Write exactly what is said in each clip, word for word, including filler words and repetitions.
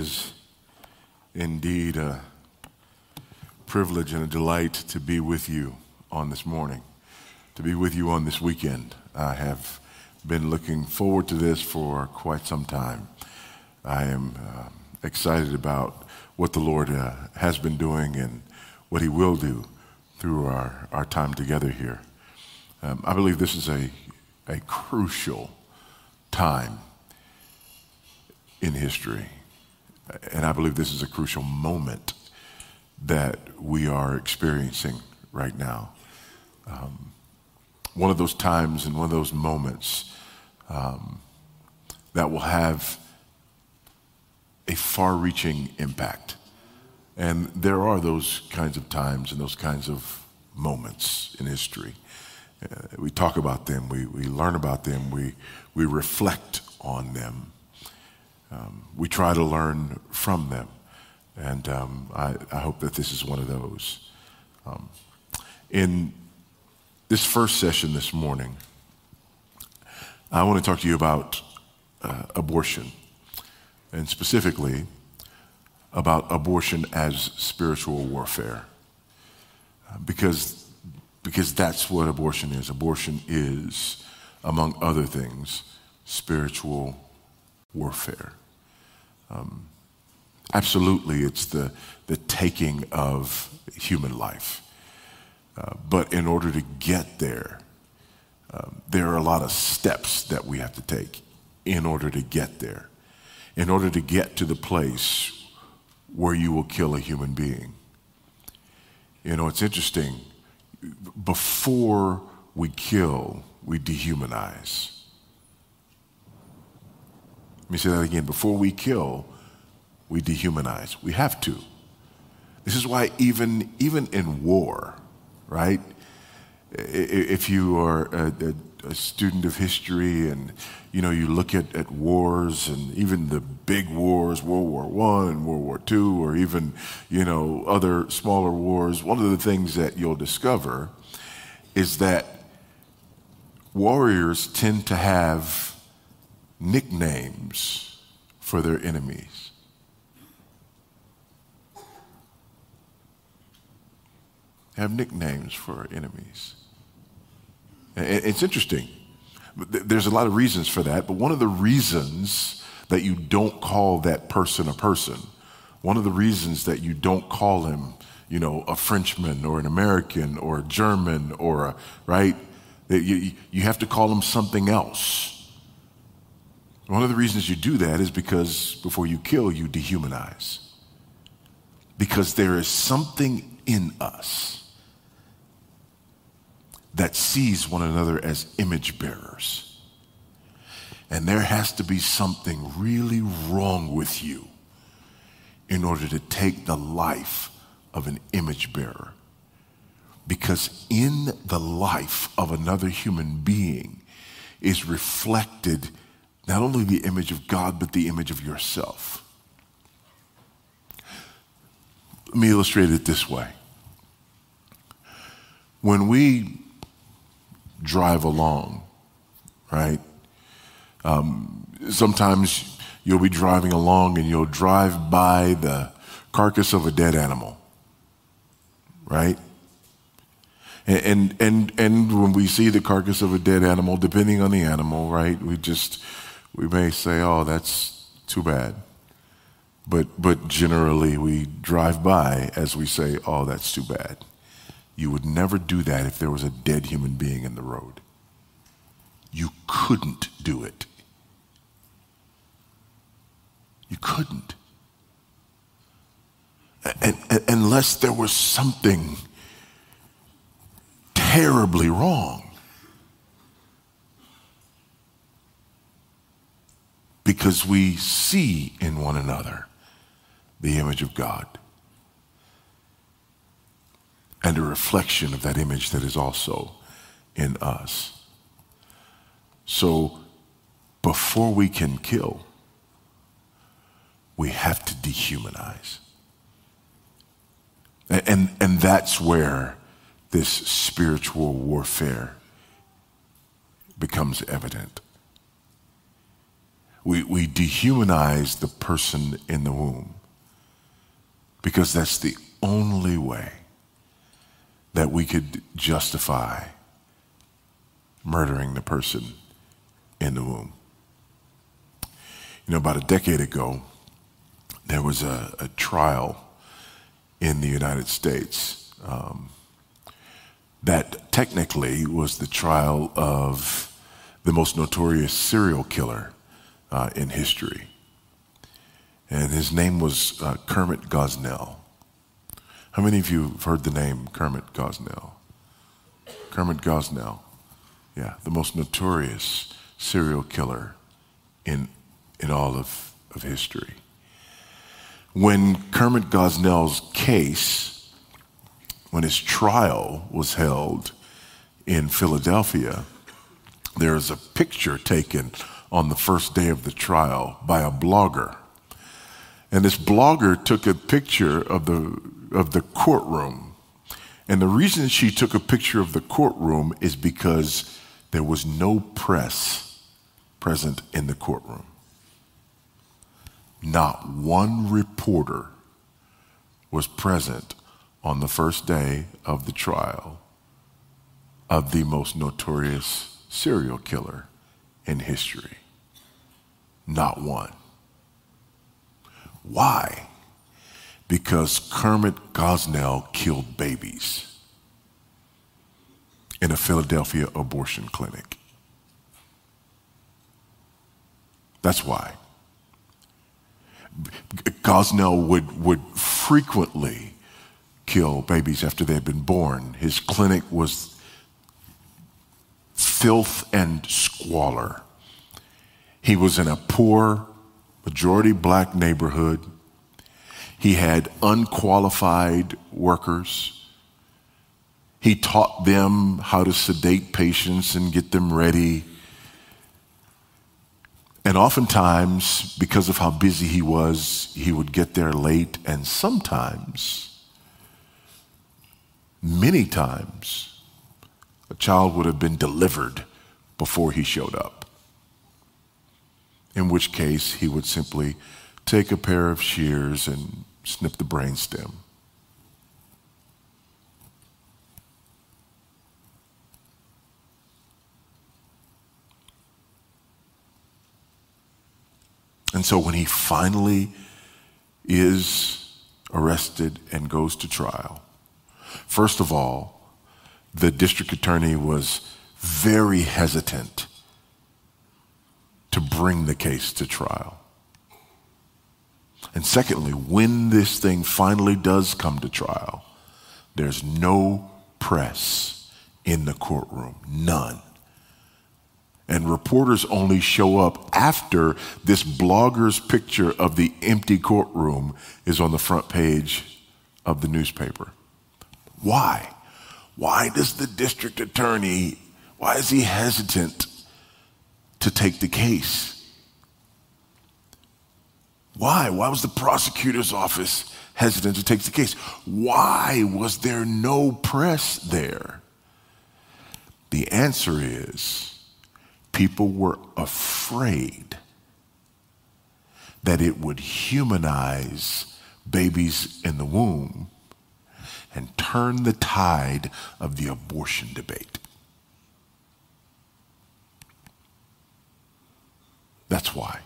is indeed a privilege and a delight to be with you on this morning, to be with you on this weekend. I have been looking forward to this for quite some time. I am uh, excited about what the Lord uh, has been doing and what he will do through our, our time together here. Um, I believe this is a, a crucial time in history. And I believe this is a crucial moment that we are experiencing right now. Um, one of those times and one of those moments um, that will have a far-reaching impact. And there are those kinds of times and those kinds of moments in history. Uh, we talk about them, we, we learn about them, we, we reflect on them. Um, we try to learn from them, and um, I, I hope that this is one of those. Um, in this first session this morning, I want to talk to you about uh, abortion, and specifically about abortion as spiritual warfare, uh, because, because that's what abortion is. Abortion is, among other things, spiritual warfare. Um, absolutely, it's the, the taking of human life. Uh, but in order to get there, um, there are a lot of steps that we have to take in order to get there, in order to get to the place where you will kill a human being. You know, it's interesting. Before we kill, we dehumanize. Let me say that again. Before we kill, we dehumanize. We have to. This is why even, even in war, right? If you are a, a, a student of history and, you know, you look at, at wars and even the big wars, World War One and World War Two, or even, you know, other smaller wars, one of the things that you'll discover is that warriors tend to have nicknames for their enemies. Have nicknames for our enemies. It's interesting. There's a lot of reasons for that, but one of the reasons that you don't call that person a person, one of the reasons that you don't call him, you know, a Frenchman or an American or a German or a, right? You, you have to call him something else. One of the reasons you do that is because before you kill, you dehumanize. Because there is something in us that sees one another as image bearers. And there has to be something really wrong with you in order to take the life of an image bearer. Because in the life of another human being is reflected not only the image of God, but the image of yourself. Let me illustrate it this way. When we drive along, right, um, sometimes you'll be driving along and you'll drive by the carcass of a dead animal, right? And, and, and when we see the carcass of a dead animal, depending on the animal, right, we just... we may say, oh, that's too bad. But but generally we drive by as we say, oh, that's too bad. You would never do that if there was a dead human being in the road. You couldn't do it. You couldn't. And, and, unless there was something terribly wrong. Because we see in one another the image of God and a reflection of that image that is also in us. So before we can kill, we have to dehumanize. And, and, and that's where this spiritual warfare becomes evident. We, we dehumanize the person in the womb because that's the only way that we could justify murdering the person in the womb. You know, about a decade ago, there was a, a trial in the United States um, that technically was the trial of the most notorious serial killer uh, in history. And his name was uh, Kermit Gosnell. How many of you have heard the name Kermit Gosnell? Kermit Gosnell, yeah, the most notorious serial killer in, in all of, of history. When Kermit Gosnell's case, when his trial was held in Philadelphia, there's a picture taken on the first day of the trial by a blogger. And this blogger took a picture of the, of the courtroom. And the reason she took a picture of the courtroom is because there was no press present in the courtroom. Not one reporter was present on the first day of the trial of the most notorious serial killer in history. Not one. Why? Because Kermit Gosnell killed babies in a Philadelphia abortion clinic. That's why. Gosnell would, would frequently kill babies after they had been born. His clinic was filth and squalor. He was in a poor, majority black neighborhood. He had unqualified workers. He taught them how to sedate patients and get them ready. And oftentimes, because of how busy he was, he would get there late, and sometimes, many times, a child would have been delivered before he showed up. In which case, he would simply take a pair of shears and snip the brainstem. And so when he finally is arrested and goes to trial, first of all, the district attorney was very hesitant to bring the case to trial. And secondly, when this thing finally does come to trial, there's no press in the courtroom, none. And reporters only show up after this blogger's picture of the empty courtroom is on the front page of the newspaper. Why? Why does the district attorney, why is he hesitant to take the case? Why? Why was the prosecutor's office hesitant to take the case? Why was there no press there? The answer is, people were afraid that it would humanize babies in the womb and turn the tide of the abortion debate. That's why.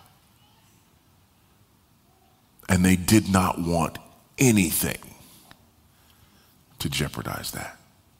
And they did not want anything to jeopardize that.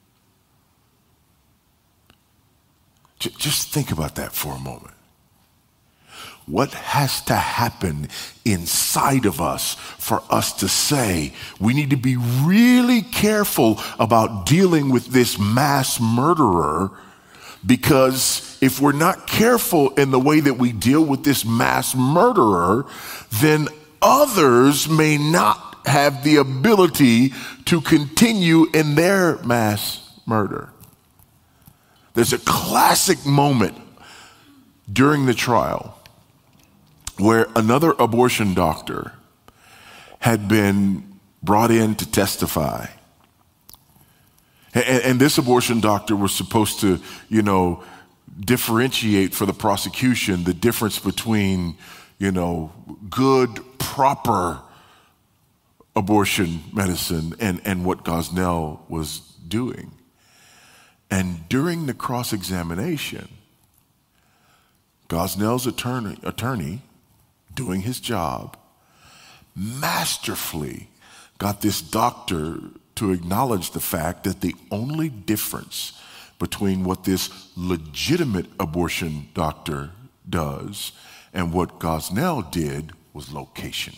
Just think about that for a moment. What has to happen inside of us for us to say we need to be really careful about dealing with this mass murderer? Because if we're not careful in the way that we deal with this mass murderer, then others may not have the ability to continue in their mass murder. There's a classic moment during the trial where another abortion doctor had been brought in to testify. And, and this abortion doctor was supposed to, you know, differentiate for the prosecution the difference between, you know, good, proper abortion medicine and, and what Gosnell was doing. And during the cross-examination, Gosnell's attorney, attorney, doing his job, masterfully got this doctor to acknowledge the fact that the only difference between what this legitimate abortion doctor does and what Gosnell did was location.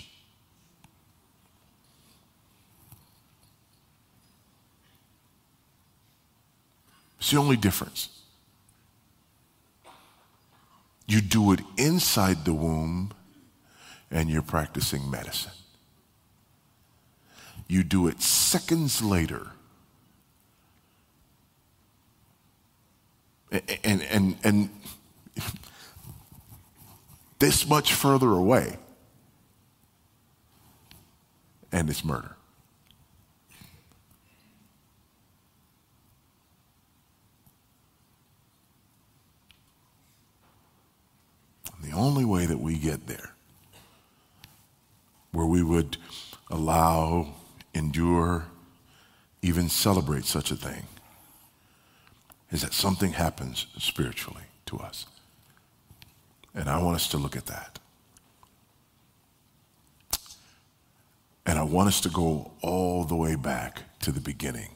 It's the only difference. You do it inside the womb and you're practicing medicine. You do it seconds later and, and, and this much further away, and it's murder. The only way that we get there, where we would allow, endure, even celebrate such a thing, is that something happens spiritually to us. And I want us to look at that. And I want us to go all the way back to the beginning.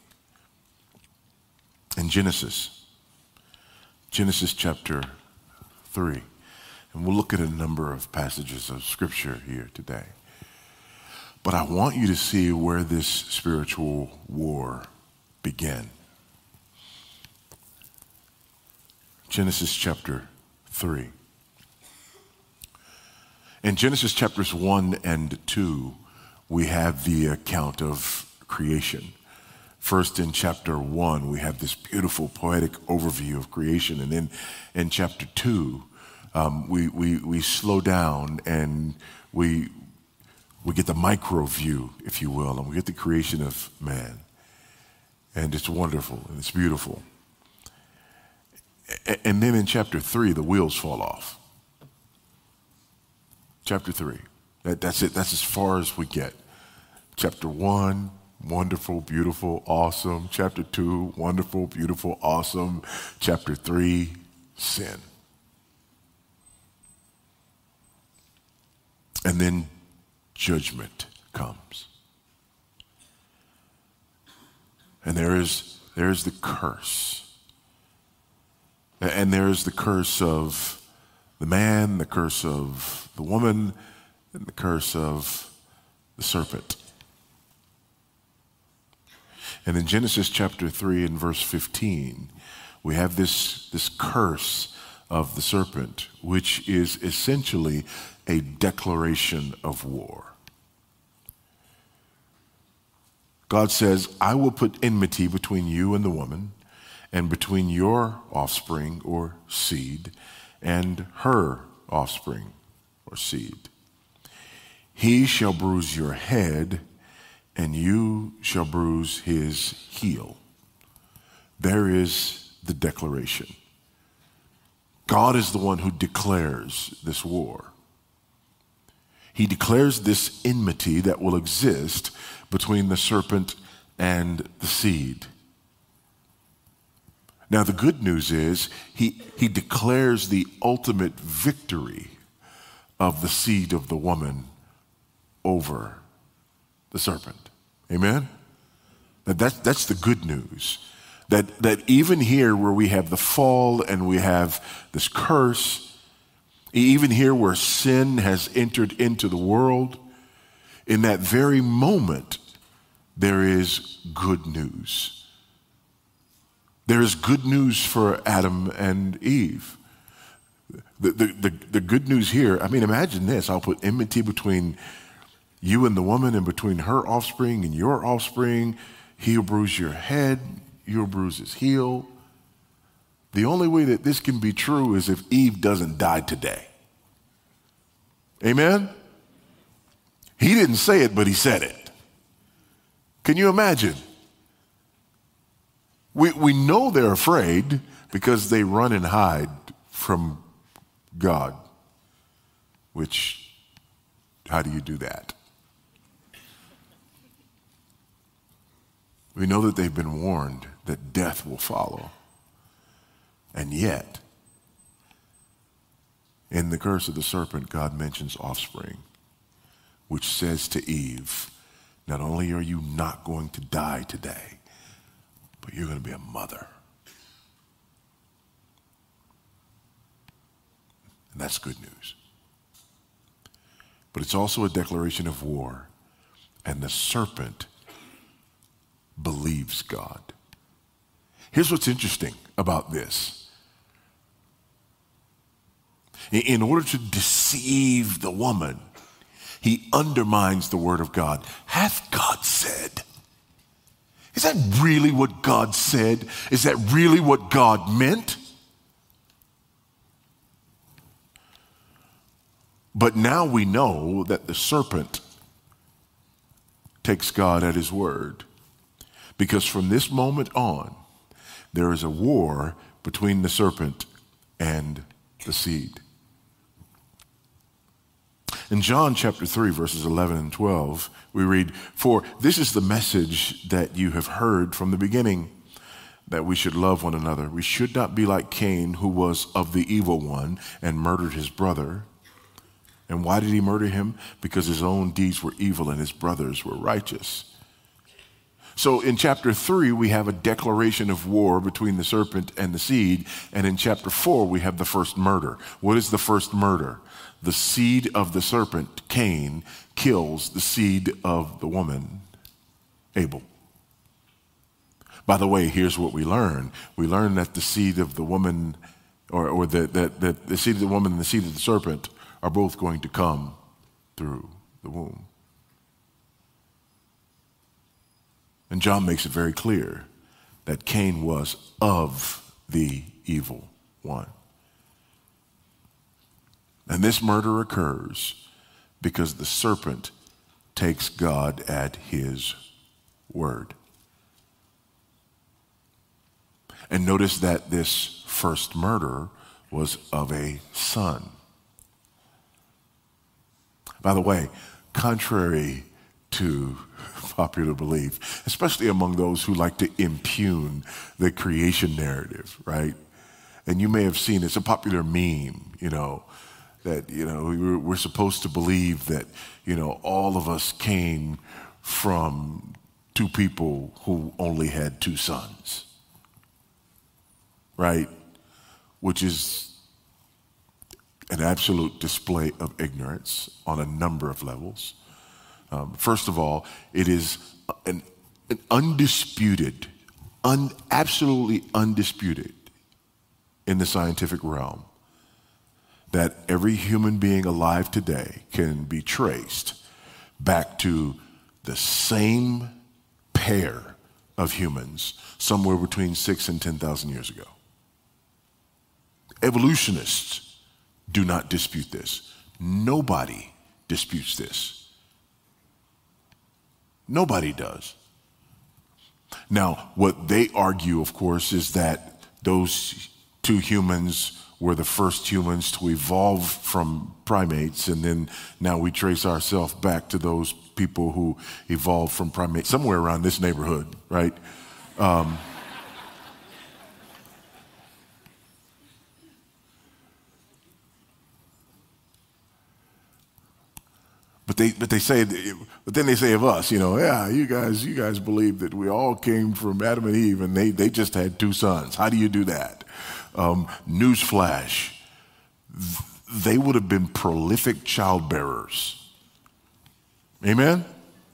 In Genesis, Genesis chapter three. And we'll look at a number of passages of scripture here today. But I want you to see where this spiritual war began. Genesis chapter three. In Genesis chapters one and two, we have the account of creation. First, in chapter one, we have this beautiful poetic overview of creation. And then in chapter two, Um, we, we, we slow down and we, we get the micro view, if you will, and we get the creation of man. And it's wonderful and it's beautiful. A- and then in chapter three, the wheels fall off. Chapter three, that, that's it. That's as far as we get. Chapter one, wonderful, beautiful, awesome. Chapter two, wonderful, beautiful, awesome. Chapter three, sin. And then judgment comes. And there is, there is the curse. And there is the curse of the man, the curse of the woman, and the curse of the serpent. And in Genesis chapter three and verse fifteen, we have this, this curse of the serpent, which is essentially a declaration of war. God says, I will put enmity between you and the woman, and between your offspring or seed and her offspring or seed. He shall bruise your head, and you shall bruise his heel. There is the declaration. God is the one who declares this war. He declares this enmity that will exist between the serpent and the seed. Now, the good news is he, he declares the ultimate victory of the seed of the woman over the serpent. Amen? That, that, that's the good news. That, that even here where we have the fall and we have this curse, even here where sin has entered into the world, in that very moment, there is good news. There is good news for Adam and Eve. The, the, the, the good news here, I mean, imagine this. I'll put enmity between you and the woman and between her offspring and your offspring. He'll bruise your head, you'll bruise his heel. The only way that this can be true is if Eve doesn't die today. Amen? He didn't say it, but he said it. Can you imagine? We, we know they're afraid because they run and hide from God, which, how do you do that? We know that they've been warned that death will follow. And yet, in the curse of the serpent, God mentions offspring, which says to Eve, not only are you not going to die today, but you're going to be a mother. And that's good news. But it's also a declaration of war, and the serpent believes God. Here's what's interesting about this. In order to deceive the woman, he undermines the word of God. Hath God said? Is that really what God said? Is that really what God meant? But now we know that the serpent takes God at his word, because from this moment on, there is a war between the serpent and the seed. In John chapter three, verses eleven and twelve, we read, "For this is the message that you have heard from the beginning, that we should love one another. We should not be like Cain, who was of the evil one and murdered his brother." And why did he murder him? Because his own deeds were evil and his brothers were righteous. So in chapter three, we have a declaration of war between the serpent and the seed. And in chapter four, we have the first murder. What is the first murder? The seed of the serpent, Cain, kills the seed of the woman, Abel. By the way, here's what we learn. We learn that the seed of the woman, or, or the, the, the, the seed of the woman and the seed of the serpent are both going to come through the womb. And John makes it very clear that Cain was of the evil one. And this murder occurs because the serpent takes God at his word. And notice that this first murder was of a son. By the way, contrary to popular belief, especially among those who like to impugn the creation narrative, right? And you may have seen, it's a popular meme, you know, that, you know, we're, we're supposed to believe that, you know, all of us came from two people who only had two sons, right? Which is an absolute display of ignorance on a number of levels. Um, first of all, it is an, an undisputed, un, absolutely undisputed in the scientific realm that every human being alive today can be traced back to the same pair of humans somewhere between six and ten thousand years ago. Evolutionists do not dispute this. Nobody disputes this. Nobody does. Now, what they argue, of course, is that those two humans were the first humans to evolve from primates, and then now we trace ourselves back to those people who evolved from primates, somewhere around this neighborhood, right? Um, But they, but they say, but then they say of us, you know, yeah, you guys, you guys believe that we all came from Adam and Eve, and they, they just had two sons. How do you do that? Um, newsflash: they would have been prolific childbearers. Amen.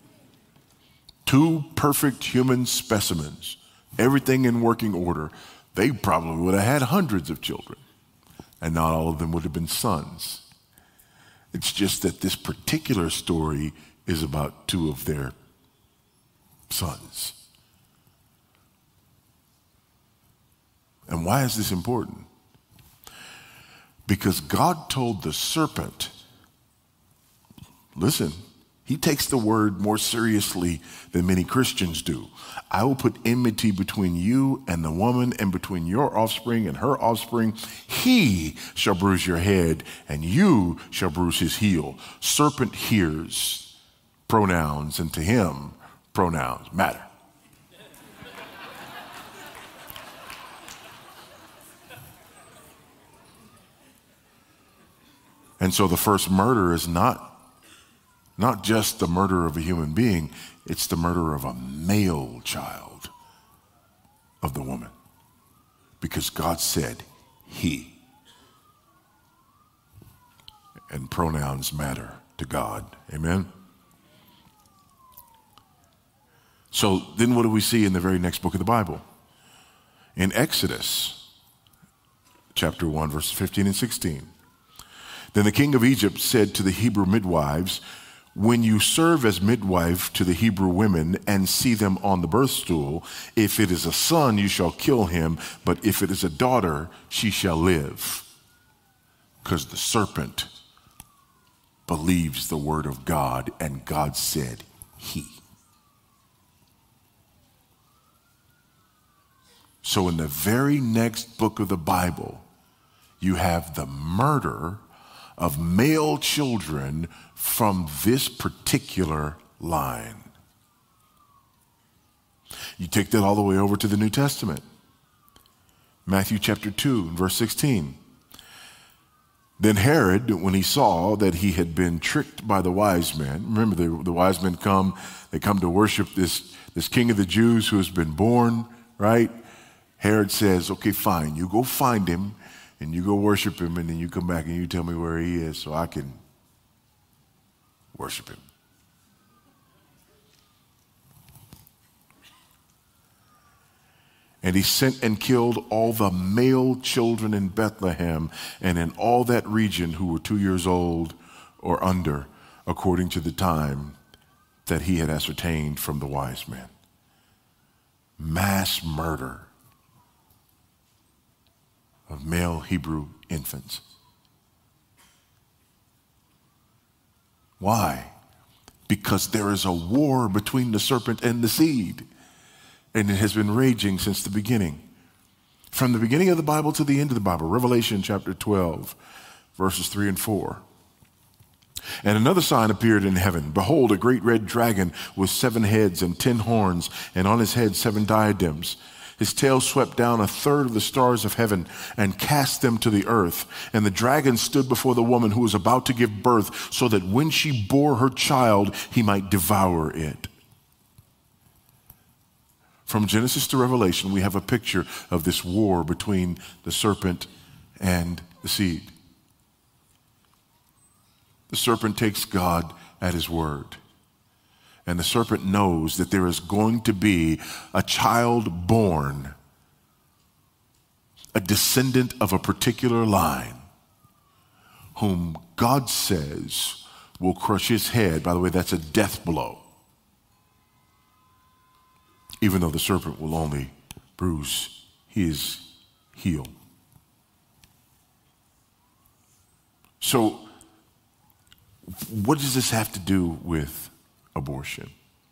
Two perfect human specimens, everything in working order. They probably would have had hundreds of children, and not all of them would have been sons. It's just that this particular story is about two of their sons. And why is this important? Because God told the serpent, listen, he He takes the word more seriously than many Christians do. I will put enmity between you and the woman, and between your offspring and her offspring. He shall bruise your head, and you shall bruise his heel. Serpent hears pronouns, and to him, pronouns matter. And so the first murder is not Not just the murder of a human being, it's the murder of a male child of the woman. Because God said, he. And pronouns matter to God. Amen? So then what do we see in the very next book of the Bible? In Exodus, chapter one, verses fifteen and sixteen. Then the king of Egypt said to the Hebrew midwives, when you serve as midwife to the Hebrew women and see them on the birth stool, if it is a son, you shall kill him, but if it is a daughter, she shall live. Because the serpent believes the word of God, and God said, he. So in the very next book of the Bible, you have the murder of male children from this particular line. You take that all the way over to the New Testament. Matthew chapter two, verse sixteen. Then Herod, when he saw that he had been tricked by the wise men, remember the, the wise men come, they come to worship this, this king of the Jews who has been born, right? Herod says, okay, fine, you go find him, and you go worship him, and then you come back and you tell me where he is so I can worship him. And he sent and killed all the male children in Bethlehem and in all that region who were two years old or under, according to the time that he had ascertained from the wise men. Mass murder of male Hebrew infants. Why? Because there is a war between the serpent and the seed, and it has been raging since the beginning. From the beginning of the Bible to the end of the Bible, Revelation chapter twelve, verses three and four. And another sign appeared in heaven. Behold, a great red dragon with seven heads and ten horns, and on his head seven diadems. His tail swept down a third of the stars of heaven and cast them to the earth. And the dragon stood before the woman who was about to give birth, so that when she bore her child, he might devour it. From Genesis to Revelation, we have a picture of this war between the serpent and the seed. The serpent takes God at his word. And the serpent knows that there is going to be a child born, a descendant of a particular line, whom God says will crush his head. By the way, that's a death blow. Even though the serpent will only bruise his heel. So, what does this have to do with abortion?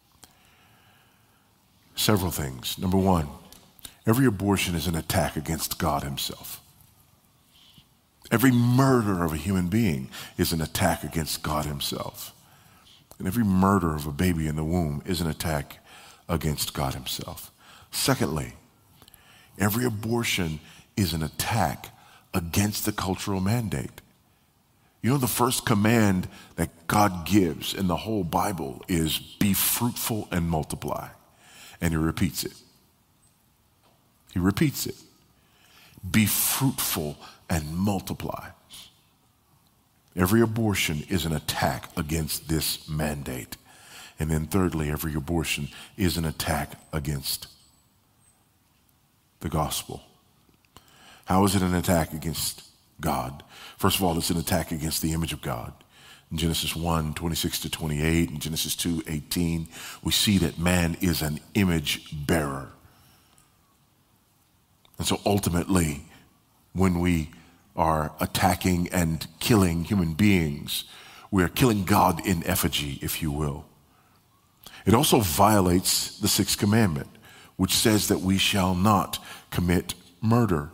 Several things. Number one, every abortion is an attack against God himself. Every murder of a human being is an attack against God himself. And every murder of a baby in the womb is an attack against God himself. Secondly, every abortion is an attack against the cultural mandate. You know, the first command that God gives in the whole Bible is be fruitful and multiply. And he repeats it. He repeats it. Be fruitful and multiply. Every abortion is an attack against this mandate. And then thirdly, every abortion is an attack against the gospel. How is it an attack against God? First of all, it's an attack against the image of God. In Genesis one, twenty-six to twenty-eight, and Genesis two, eighteen, we see that man is an image bearer. And so ultimately, when we are attacking and killing human beings, We are killing God in effigy, if you will. It also violates the sixth commandment, which says that we shall not commit murder.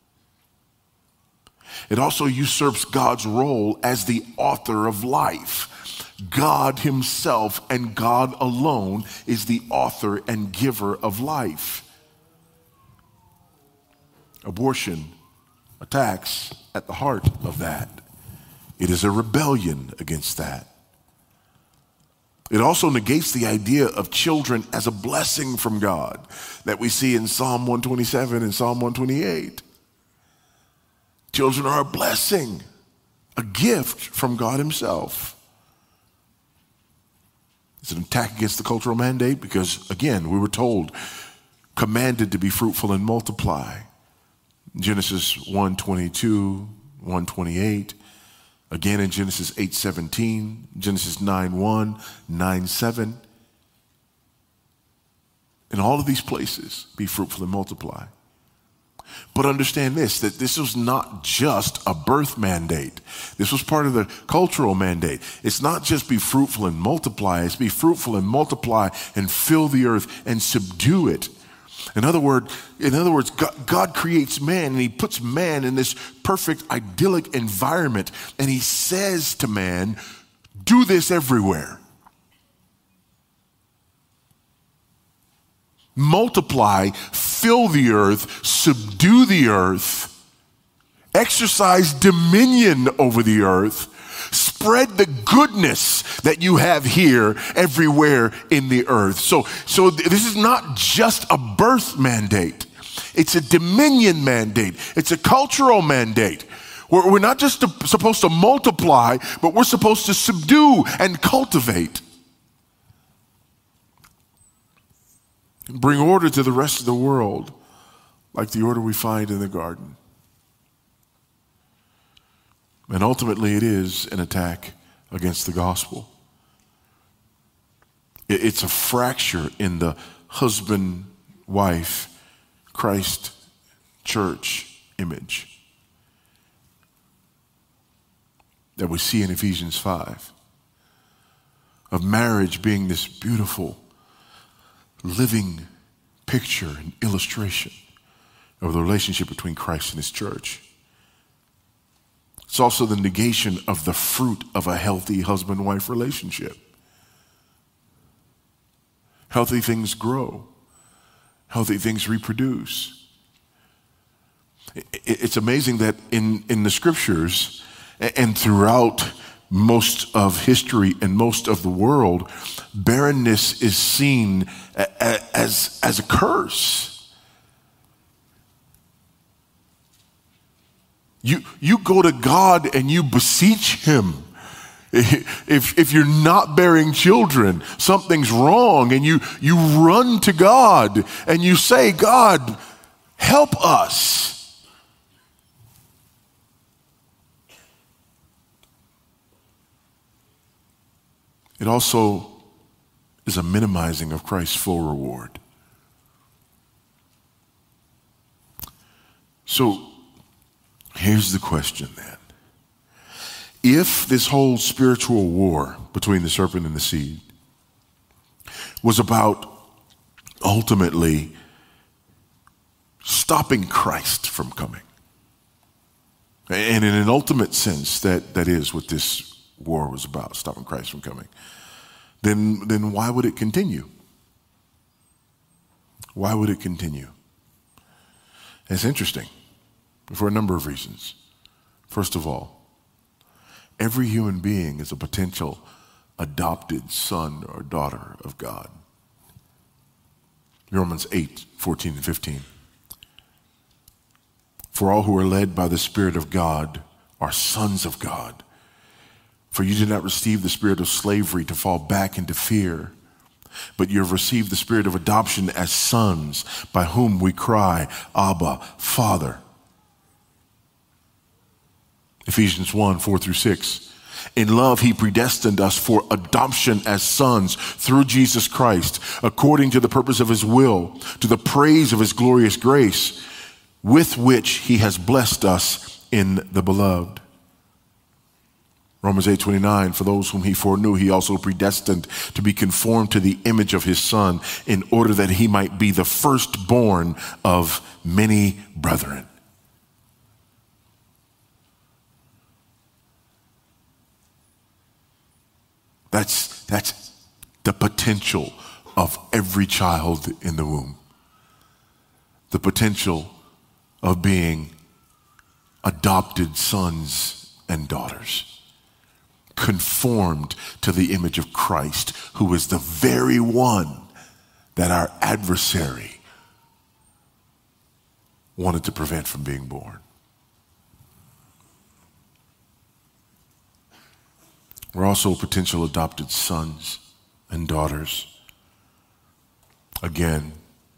It also usurps God's role as the author of life. God himself and God alone is the author and giver of life. Abortion attacks at the heart of that. It is a rebellion against that. It also negates the idea of children as a blessing from God that we see in Psalm one twenty-seven and Psalm one twenty-eight. Children are a blessing, a gift from God himself. It's an attack against the cultural mandate because, again, we were told, commanded to be fruitful and multiply. Genesis one twenty-two, one twenty-eight. Again in Genesis eight seventeen, Genesis nine one, nine seven. In all of these places, be fruitful and multiply. But understand this, that this was not just a birth mandate. This was part of the cultural mandate. It's not just be fruitful and multiply, it's be fruitful and multiply and fill the earth and subdue it. In other words, in other words, God, God creates man and he puts man in this perfect idyllic environment and he says to man, do this everywhere. Multiply, fill the earth, subdue the earth, exercise dominion over the earth, spread the goodness that you have here everywhere in the earth. So, so this is not just a birth mandate. It's a dominion mandate. It's a cultural mandate. We're, we're not just to, supposed to multiply, but we're supposed to subdue and cultivate. And bring order to the rest of the world, like the order we find in the garden. And ultimately, it is an attack against the gospel. It's a fracture in the husband, wife, Christ, church image that we see in Ephesians five, of marriage being this beautiful, living picture and illustration of the relationship between Christ and his church. It's also the negation of the fruit of a healthy husband-wife relationship. Healthy things grow. Healthy things reproduce. It's amazing that in, in the scriptures and throughout most of history and most of the world, barrenness is seen as, as a curse. You, you go to God and you beseech him. If, if you're not bearing children, something's wrong, and you, you run to God and you say, God, help us. It also is a minimizing of Christ's full reward. So here's the question then. If this whole spiritual war between the serpent and the seed was about ultimately stopping Christ from coming, and in an ultimate sense, that, that is what this war was about, stopping Christ from coming, then, then why would it continue? Why would it continue? It's interesting for a number of reasons. First of all, every human being is a potential adopted son or daughter of God. Romans eight, fourteen and fifteen. For all who are led by the Spirit of God are sons of God. For you did not receive the spirit of slavery to fall back into fear, but you have received the spirit of adoption as sons, by whom we cry, Abba, Father. Ephesians one, four through six. In love, he predestined us for adoption as sons through Jesus Christ, according to the purpose of his will, to the praise of his glorious grace, with which he has blessed us in the beloved. Romans eight twenty-nine, for those whom he foreknew, he also predestined to be conformed to the image of his Son, in order that he might be the firstborn of many brethren. That's, that's the potential of every child in the womb. The potential of being adopted sons and daughters, conformed to the image of Christ, who is the very one that our adversary wanted to prevent from being born. We're also potential adopted sons and daughters. Again,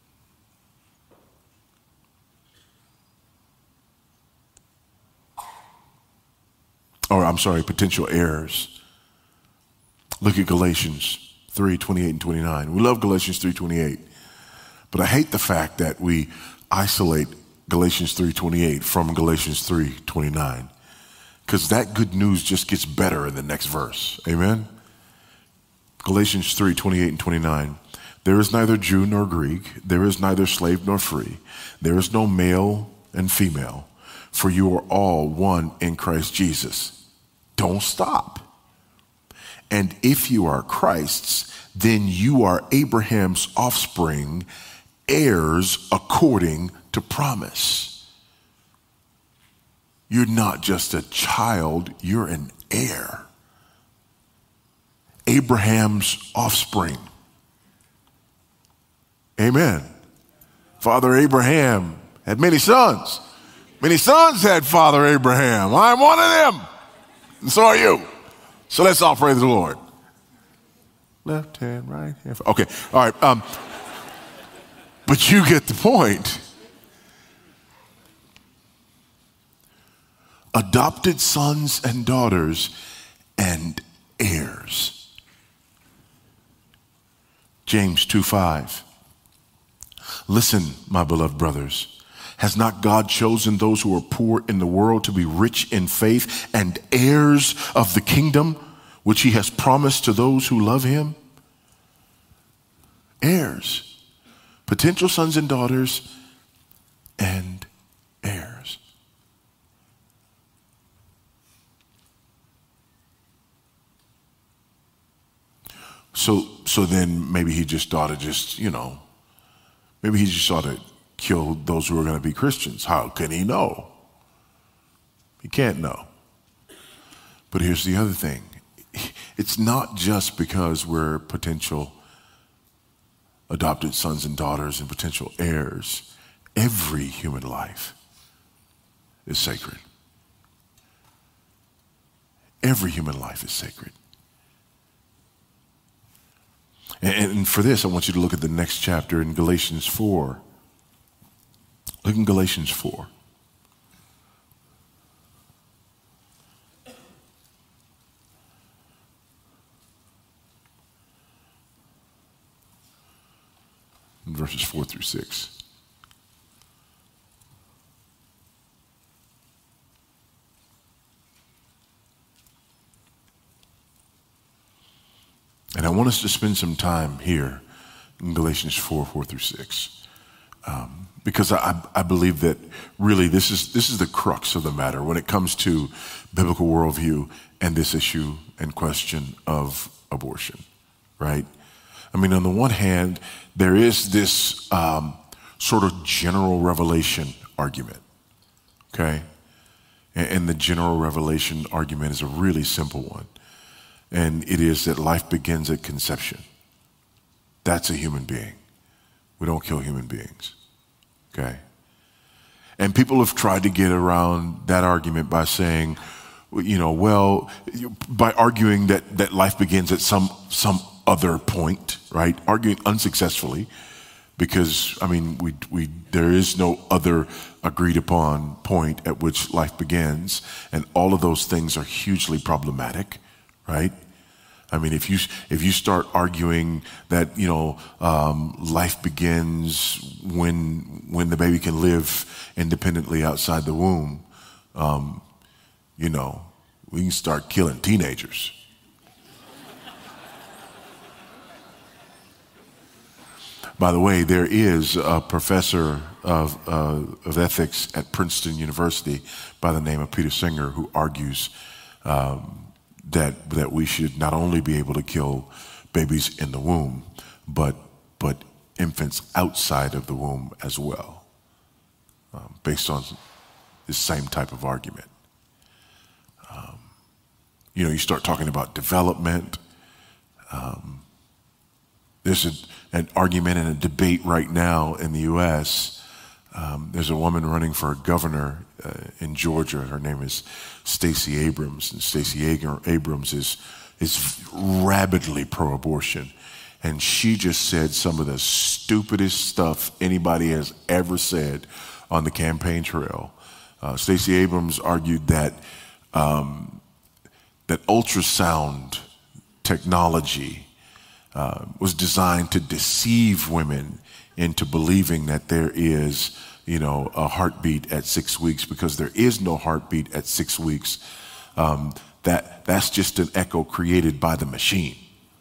or I'm sorry, potential heirs. Look at Galatians three twenty-eight and twenty-nine. We love Galatians three twenty-eight, but I hate the fact that we isolate Galatians three twenty-eight from Galatians three twenty-nine, because that good news just gets better in the next verse. Amen? Galatians three twenty-eight and twenty-nine. There is neither Jew nor Greek. There is neither slave nor free. There is no male and female, for you are all one in Christ Jesus. Don't stop. And if you are Christ's, then you are Abraham's offspring, heirs according to promise. You're not just a child, you're an heir. Abraham's offspring. Amen. Father Abraham had many sons. Many sons had Father Abraham. I'm one of them. And so are you. So let's all praise the Lord. Left hand, right hand. Okay, all right. Um, but you get the point. Adopted sons and daughters and heirs. James two five. Listen, my beloved brothers. Has not God chosen those who are poor in the world to be rich in faith and heirs of the kingdom which he has promised to those who love him? Heirs, potential sons and daughters, and heirs. So, so then maybe he just ought to just, you know, maybe he just ought to kill those who are going to be Christians. How can he know? He can't know. But here's the other thing. It's not just because we're potential adopted sons and daughters and potential heirs. Every human life is sacred. Every human life is sacred. And for this, I want you to look at the next chapter in Galatians four. Look in Galatians four. In verses four through six. And I want us to spend some time here in Galatians four, four through six. Um, because I, I believe that really this is this is the crux of the matter when it comes to biblical worldview and this issue and question of abortion, right? I mean, on the one hand, there is this um, sort of general revelation argument, okay? And, and the general revelation argument is a really simple one. And it is that life begins at conception. That's a human being. We don't kill human beings. Okay? And people have tried to get around that argument by saying, you know, well, by arguing that, that life begins at some some other point, right? Arguing unsuccessfully, because, I mean, we we there is no other agreed upon point at which life begins, and all of those things are hugely problematic. Right? I mean, if you if you start arguing that, you know, um, life begins when when the baby can live independently outside the womb, um, you know, we can start killing teenagers. By the way, there is a professor of, uh, of ethics at Princeton University by the name of Peter Singer who argues um, that that we should not only be able to kill babies in the womb, but but infants outside of the womb as well, um, based on this same type of argument. Um, you know, you start talking about development. Um, there's a, an argument and a debate right now in the U S Um, there's a woman running for governor uh, in Georgia. Her name is Stacey Abrams, and Stacey Abrams is is rabidly pro-abortion, and she just said some of the stupidest stuff anybody has ever said on the campaign trail. Uh, Stacey Abrams argued that um, that ultrasound technology uh, was designed to deceive women into believing that there is, you know, a heartbeat at six weeks because there is no heartbeat at six weeks. Um, that that's just an echo created by the machine.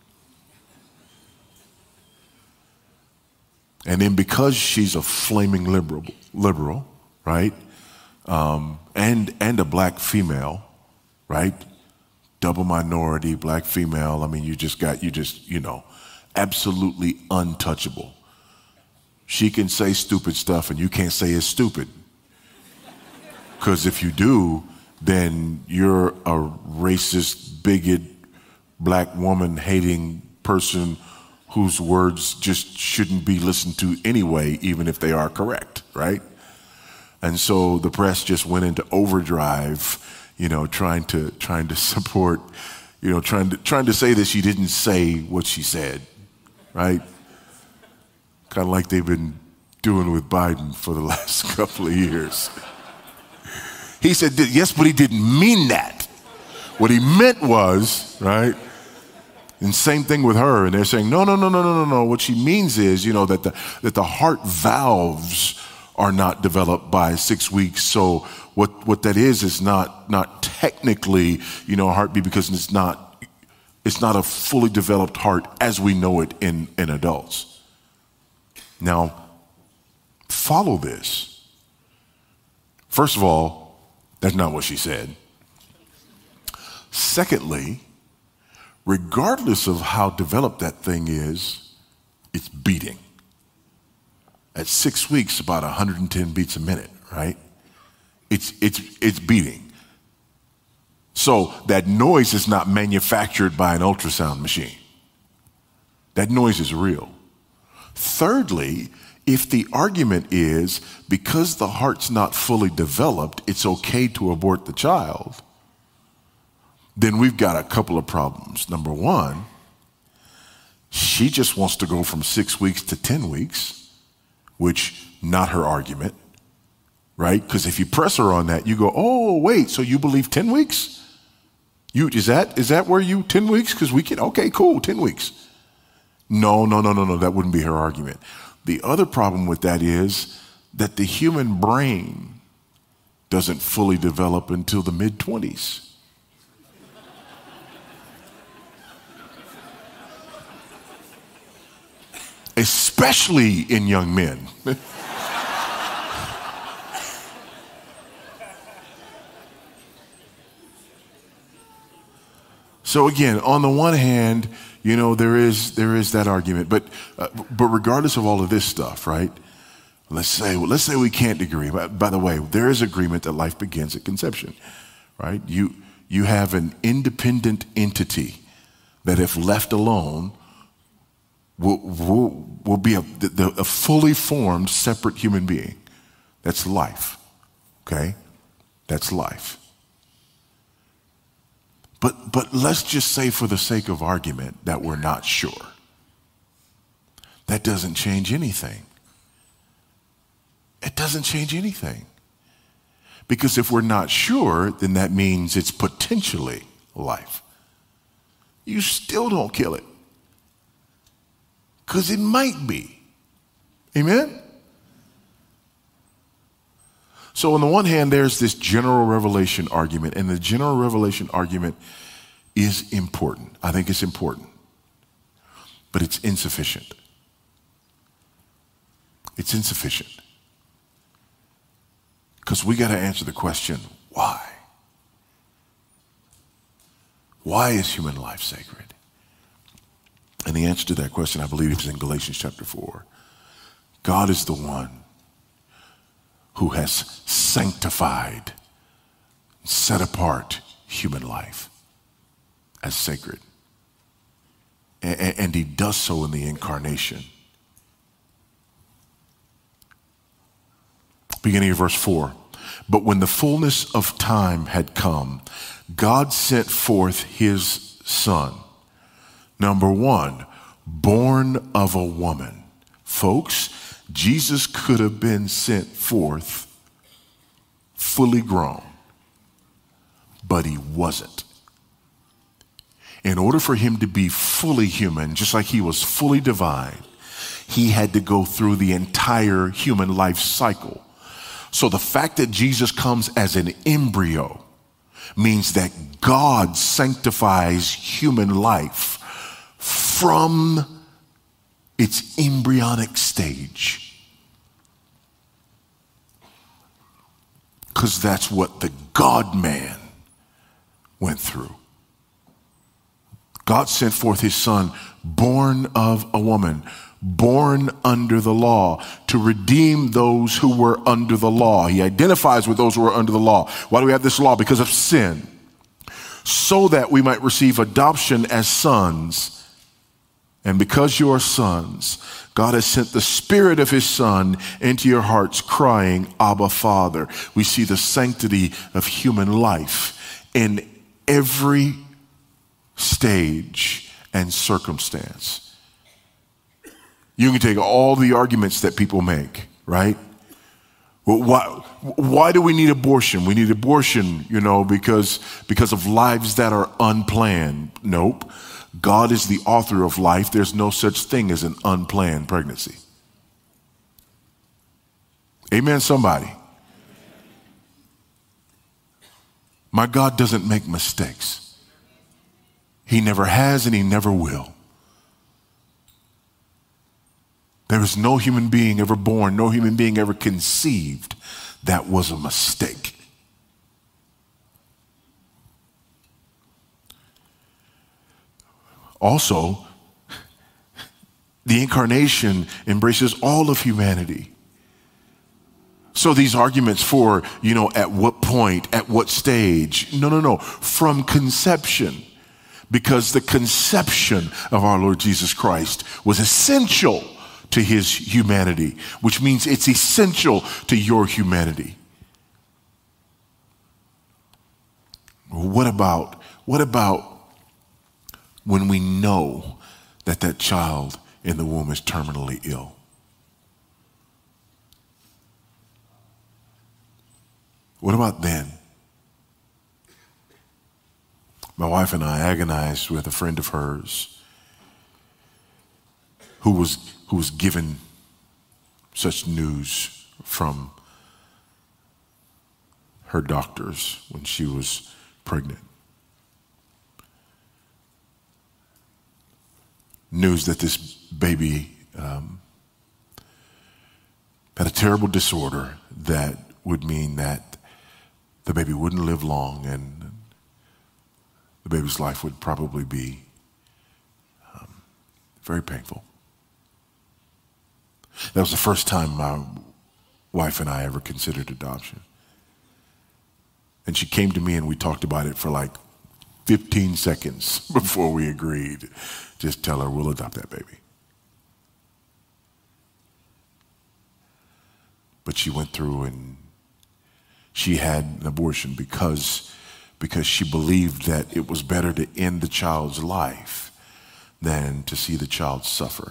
And then because she's a flaming liberal, liberal, right, um, and and a black female, right, double minority, black female. I mean, you just got you just you know, absolutely untouchable. She can say stupid stuff and you can't say it's stupid. Because if you do, then you're a racist, bigot, black woman hating person whose words just shouldn't be listened to anyway, even if they are correct, right? And so the press just went into overdrive, you know, trying to trying to support, you know, trying to trying to say that she didn't say what she said, right? Kind of like they've been doing with Biden for the last couple of years. He said, yes, but he didn't mean that. What he meant was, right? And same thing with her. And they're saying, no, no, no, no, no, no, no. What she means is, you know, that the that the heart valves are not developed by six weeks. So what what that is is not not technically, you know, a heartbeat because it's not it's not a fully developed heart as we know it in, in adults. Now, follow this. First of all, that's not what she said. Secondly, regardless of how developed that thing is, it's beating. At six weeks, about one hundred ten beats a minute, right? It's, it's, it's beating. So that noise is not manufactured by an ultrasound machine. That noise is real. Thirdly, if the argument is because the heart's not fully developed, it's okay to abort the child, then we've got a couple of problems. Number one, she just wants to go from six weeks to ten weeks, which not her argument, right? Because if you press her on that, you go, oh, wait, so you believe ten weeks? You, is that, is that where you, ten weeks? Because we can, okay, cool, ten weeks. No, no, no, no, no, that wouldn't be her argument. The other problem with that is that the human brain doesn't fully develop until the mid-twenties. Especially in young men. So again, on the one hand, you know, there is there is that argument, but uh, but regardless of all of this stuff, right? Let's say well, let's say we can't agree. By, by the way, there is agreement that life begins at conception, right? You you have an independent entity that, if left alone, will will, will be a, the, a fully formed, separate human being. That's life. Okay, that's life. But but let's just say, for the sake of argument, that we're not sure. That doesn't change anything. It doesn't change anything. Because if we're not sure, then that means it's potentially life. You still don't kill it. Because it might be. Amen? So on the one hand, there's this general revelation argument, and the general revelation argument is important. I think it's important, but it's insufficient. It's insufficient. Because we got to answer the question, why? Why is human life sacred? And the answer to that question, I believe, is in Galatians chapter four. God is the one who has sanctified, set apart human life as sacred. And he does so in the incarnation. Beginning of verse four. But when the fullness of time had come, God sent forth his son. Number one, born of a woman. Folks, Jesus could have been sent forth fully grown, but he wasn't. In order for him to be fully human, just like he was fully divine, he had to go through the entire human life cycle. So the fact that Jesus comes as an embryo means that God sanctifies human life from its embryonic stage. Because that's what the God-man went through. God sent forth his son, born of a woman, born under the law, to redeem those who were under the law. He identifies with those who are under the law. Why do we have this law? Because of sin. So that we might receive adoption as sons. And because you are sons, God has sent the Spirit of his Son into your hearts, crying, Abba, Father. We see the sanctity of human life in every stage and circumstance. You can take all the arguments that people make, right? Well, why, why do we need abortion? We need abortion, you know, because, because of lives that are unplanned. Nope. God is the author of life. There's no such thing as an unplanned pregnancy. Amen, somebody. My God doesn't make mistakes. He never has and he never will. There is no human being ever born, no human being ever conceived that was a mistake. Also, the incarnation embraces all of humanity. So these arguments for, you know, at what point, at what stage, no, no, no, from conception, because the conception of our Lord Jesus Christ was essential to his humanity, which means it's essential to your humanity. What about, what about when we know that that child in the womb is terminally ill? What about then? My wife and I agonized with a friend of hers who was who was given such news from her doctors when she was pregnant. News that this baby um, had a terrible disorder that would mean that the baby wouldn't live long and the baby's life would probably be um, very painful. That was the first time my wife and I ever considered adoption. And she came to me and we talked about it for like fifteen seconds before we agreed. Just tell her we'll adopt that baby. But she went through and she had an abortion because, because she believed that it was better to end the child's life than to see the child suffer.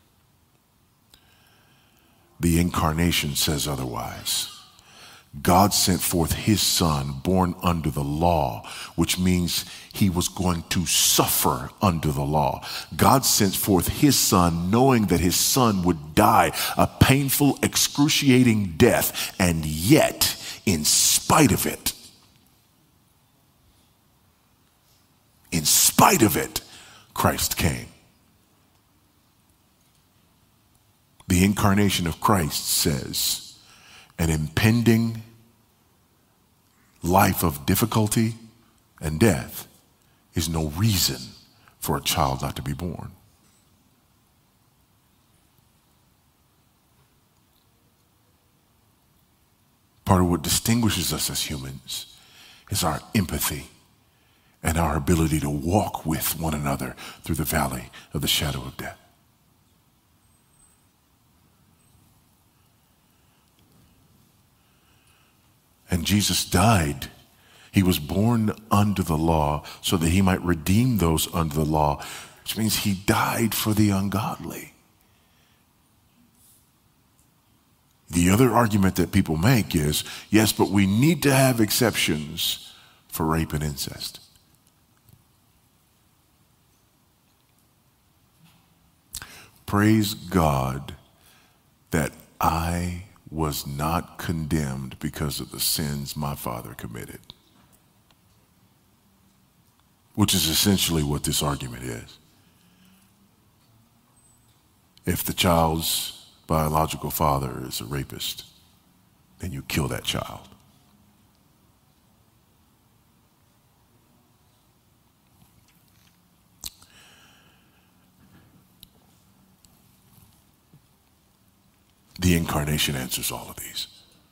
The incarnation says otherwise. God sent forth his son born under the law, which means he was going to suffer under the law. God sent forth his son knowing that his son would die a painful, excruciating death, and yet in spite of it, in spite of it, Christ came. The incarnation of Christ says an impending life of difficulty and death is no reason for a child not to be born. Part of what distinguishes us as humans is our empathy and our ability to walk with one another through the valley of the shadow of death. And Jesus died. He was born under the law so that he might redeem those under the law, which means he died for the ungodly. The other argument that people make is, yes, but we need to have exceptions for rape and incest. Praise God that I was not condemned because of the sins my father committed, which is essentially what this argument is. If the child's biological father is a rapist, then you kill that child. The incarnation answers all of these.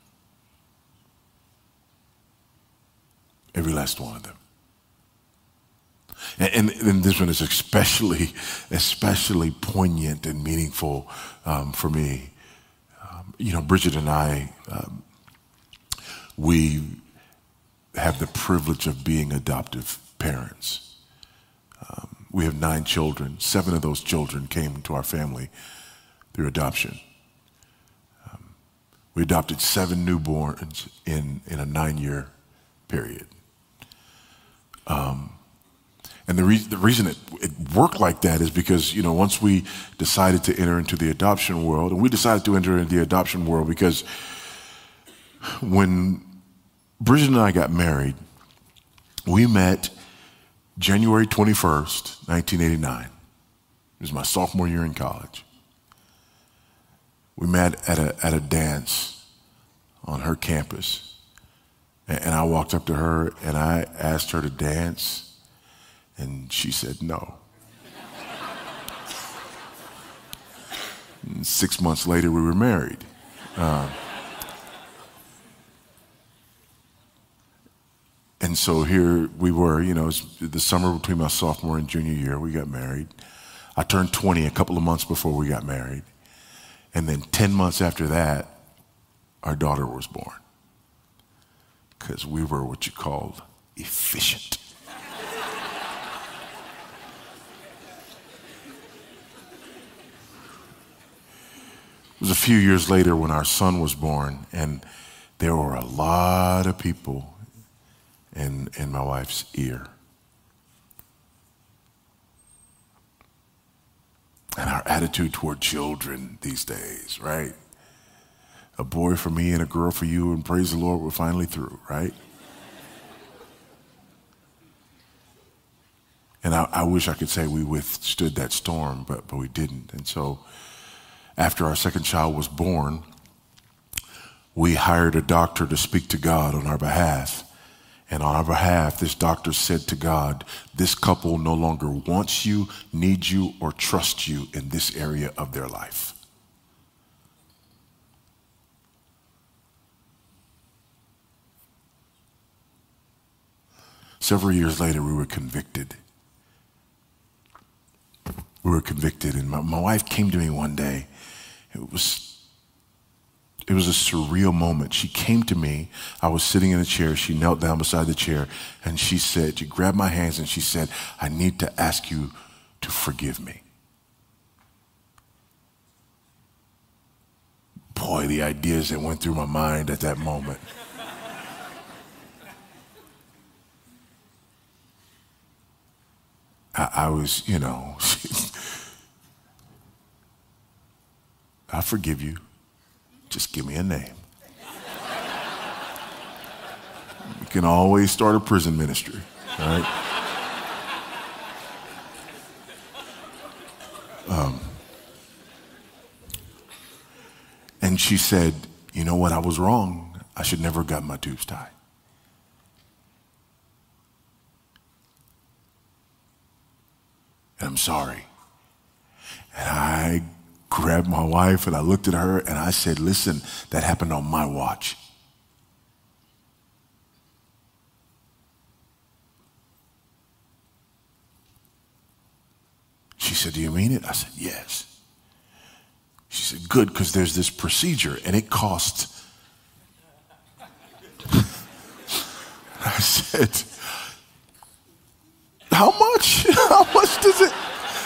Every last one of them. And, and, and this one is especially, especially poignant and meaningful um, for me. Um, you know, Bridget and I, um, we have the privilege of being adoptive parents. Um, we have nine children. Seven of those children came to our family through adoption. Um, we adopted seven newborns in, in a nine-year period. Um, And the, re- the reason it, it worked like that is because, you know, once we decided to enter into the adoption world, and we decided to enter into the adoption world because when Bridget and I got married, we met January twenty-first, nineteen eighty-nine. It was my sophomore year in college. We met at a, at a dance on her campus. And, and I walked up to her and I asked her to dance. And she said no. And six months later, we were married. Uh, and so here we were, you know, it was the summer between my sophomore and junior year, we got married. I turned twenty a couple of months before we got married. And then ten months after that, our daughter was born. Because we were what you called efficient. It was a few years later when our son was born, and there were a lot of people in, in my wife's ear. And our attitude toward children these days, right? A boy for me and a girl for you, and praise the Lord, we're finally through, right? And I, I wish I could say we withstood that storm, but, but we didn't. And so after our second child was born, we hired a doctor to speak to God on our behalf. And on our behalf, this doctor said to God, this couple no longer wants you, needs you, or trusts you in this area of their life. Several years later, we were convicted. We were convicted, and my, my wife came to me one day. It was, it was a surreal moment. She came to me. I was sitting in a chair. She knelt down beside the chair, and she said, she grabbed my hands, and she said, I need to ask you to forgive me. Boy, the ideas that went through my mind at that moment. I, I was, you know, I forgive you. Just give me a name. You can always start a prison ministry, all right? Um, and she said, you know what, I was wrong. I should never have gotten my tubes tied. And I'm sorry. And I grabbed my wife and I looked at her and I said, listen, that happened on my watch. She said, do you mean it? I said, yes. She said, good, because there's this procedure and it costs. I said, how much? How much does it?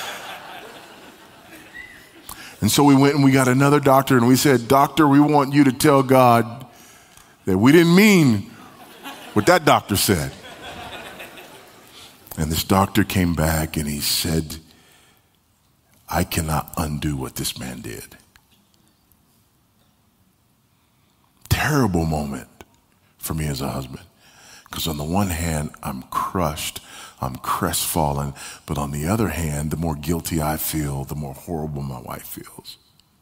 And so we went and we got another doctor and we said, doctor, we want you to tell God that we didn't mean what that doctor said. And this doctor came back and he said, I cannot undo what this man did. Terrible moment for me as a husband. Because on the one hand, I'm crushed, I'm crestfallen, but on the other hand, the more guilty I feel, the more horrible my wife feels.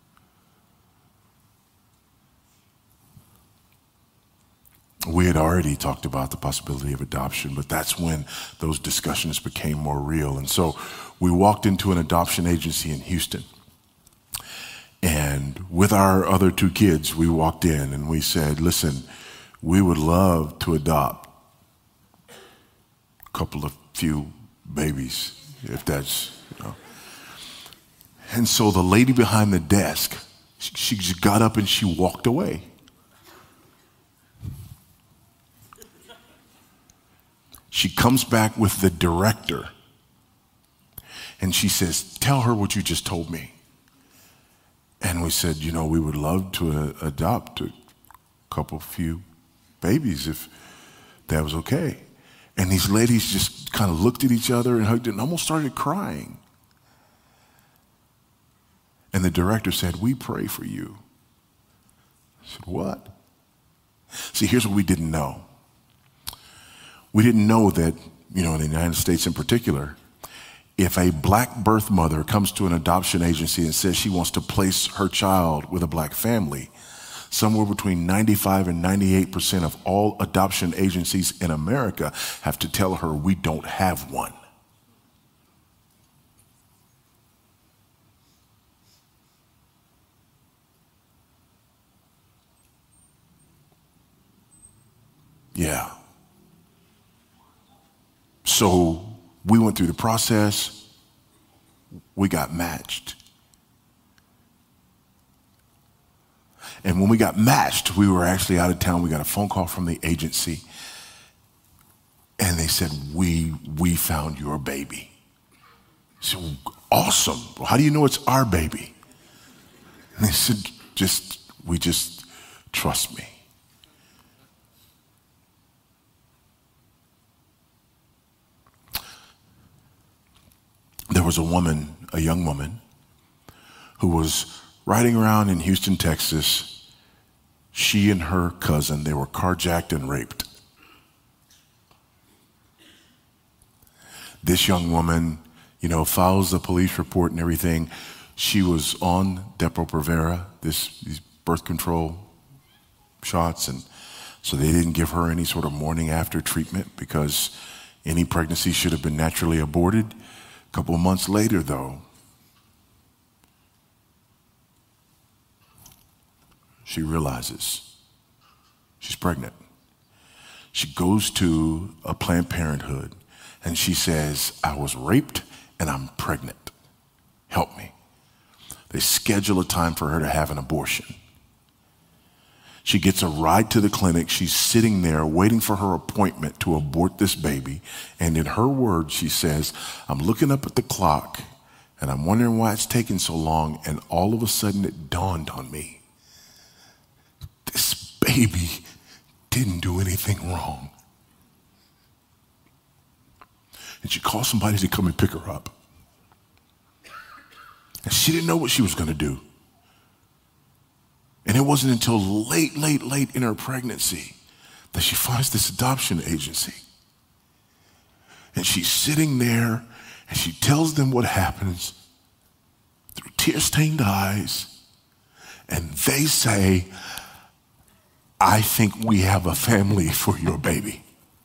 We had already talked about the possibility of adoption, but that's when those discussions became more real. And so we walked into an adoption agency in Houston. And with our other two kids, we walked in and we said, listen, we would love to adopt a couple of few babies, if that's, you know. And so the lady behind the desk, she, she just got up and she walked away. She comes back with the director and she says, tell her what you just told me. And we said, you know, we would love to uh, adopt a couple few babies if that was okay. And these ladies just kind of looked at each other and hugged it and almost started crying. And the director said, we pray for you. I said, what? See, here's what we didn't know. We didn't know that, you know, in the United States in particular, if a black birth mother comes to an adoption agency and says she wants to place her child with a black family, somewhere between ninety-five and ninety-eight percent of all adoption agencies in America have to tell her we don't have one. Yeah. So we went through the process. We got matched. And when we got matched, we were actually out of town. We got a phone call from the agency. And they said, we, we found your baby. So awesome. Well, how do you know it's our baby? And they said, just, we just trust me. There was a woman, a young woman, who was riding around in Houston, Texas. She and her cousin, they were carjacked and raped. This young woman, you know, files the police report and everything. She was on Depo-Provera, this these birth control shots, and so they didn't give her any sort of morning after treatment because any pregnancy should have been naturally aborted. A couple of months later, though, she realizes she's pregnant. She goes to a Planned Parenthood and she says, I was raped and I'm pregnant. Help me. They schedule a time for her to have an abortion. She gets a ride to the clinic. She's sitting there waiting for her appointment to abort this baby. And in her words, she says, I'm looking up at the clock and I'm wondering why it's taking so long. And all of a sudden it dawned on me. This baby didn't do anything wrong. And she called somebody to come and pick her up. And she didn't know what she was going to do. And it wasn't until late, late, late in her pregnancy that she finds this adoption agency. And she's sitting there and she tells them what happens through tear-stained eyes. And they say, I think we have a family for your baby.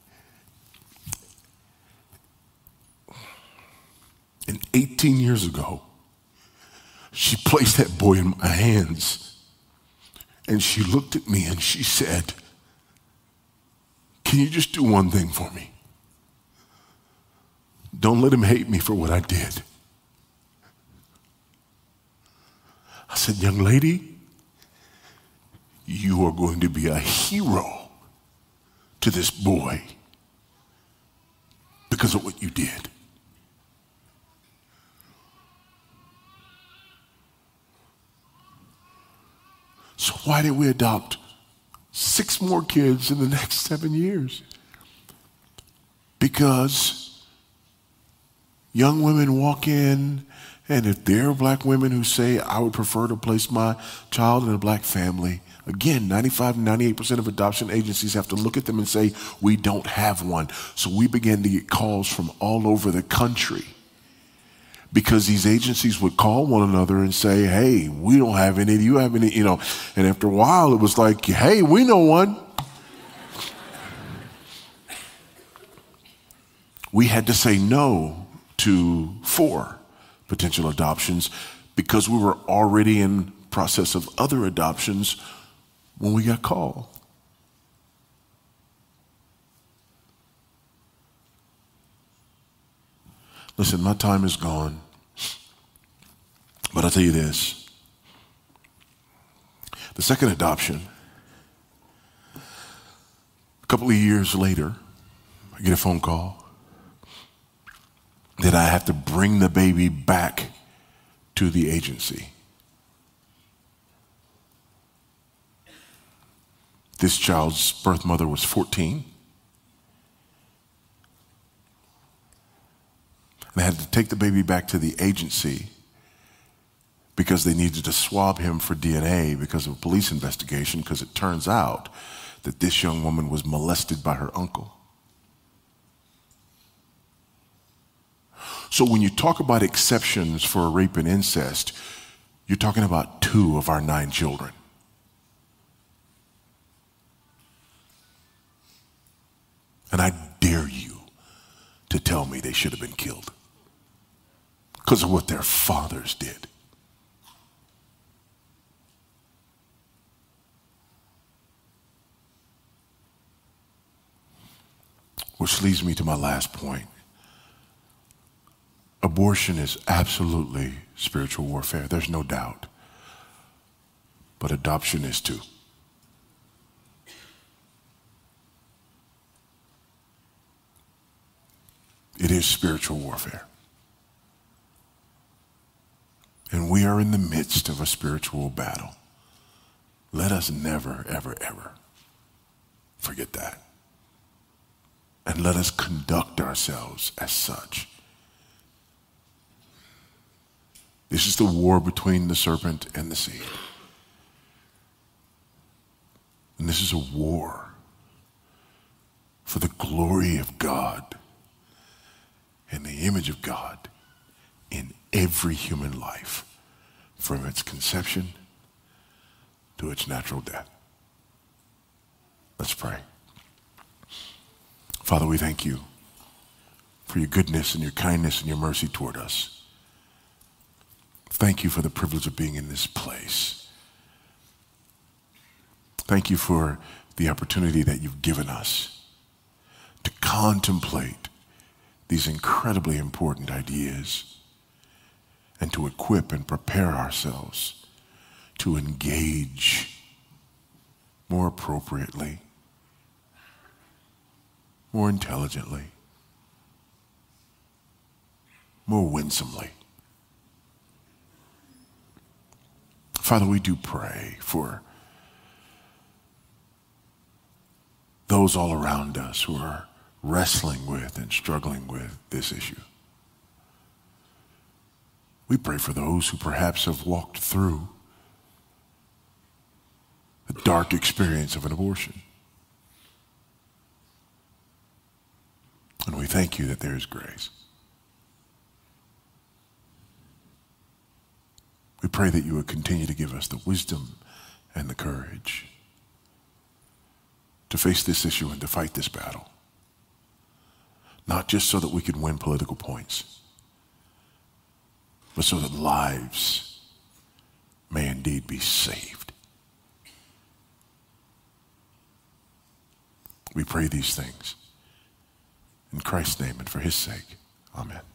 And eighteen years ago, she placed that boy in my hands. And she looked at me and she said, can you just do one thing for me? Don't let him hate me for what I did. I said, young lady, you are going to be a hero to this boy because of what you did. So why did we adopt six more kids in the next seven years? Because young women walk in, and if there are black women who say, I would prefer to place my child in a black family, again, ninety-five, ninety-eight percent of adoption agencies have to look at them and say, we don't have one. So we began to get calls from all over the country because these agencies would call one another and say, hey, we don't have any, do you have any, you know, and after a while it was like, hey, we know one. We had to say no to four potential adoptions because we were already in process of other adoptions when we got called. Listen, my time is gone, but I'll tell you this. The second adoption, a couple of years later, I get a phone call that I have to bring the baby back to the agency. This child's birth mother was fourteen. And I had to take the baby back to the agency because they needed to swab him for D N A because of a police investigation, because it turns out that this young woman was molested by her uncle. So when you talk about exceptions for rape and incest, you're talking about two of our nine children. And I dare you to tell me they should have been killed because of what their fathers did. Which leads me to my last point. Abortion is absolutely spiritual warfare. There's no doubt. But adoption is too. It is spiritual warfare. And we are in the midst of a spiritual battle. Let us never, ever, ever forget that. And let us conduct ourselves as such. This is the war between the serpent and the seed. And this is a war for the glory of God and the image of God in every human life, from its conception to its natural death. Let's pray. Father, we thank you for your goodness and your kindness and your mercy toward us. Thank you for the privilege of being in this place. Thank you for the opportunity that you've given us to contemplate these incredibly important ideas and to equip and prepare ourselves to engage more appropriately, more intelligently, more winsomely. Father, we do pray for those all around us who are wrestling with and struggling with this issue. We pray for those who perhaps have walked through the dark experience of an abortion. we thank you that there is grace. We pray that you would continue to give us the wisdom and the courage to face this issue and to fight this battle. Not just so that we can win political points, but so that lives may indeed be saved. We pray these things in Christ's name and for his sake. Amen.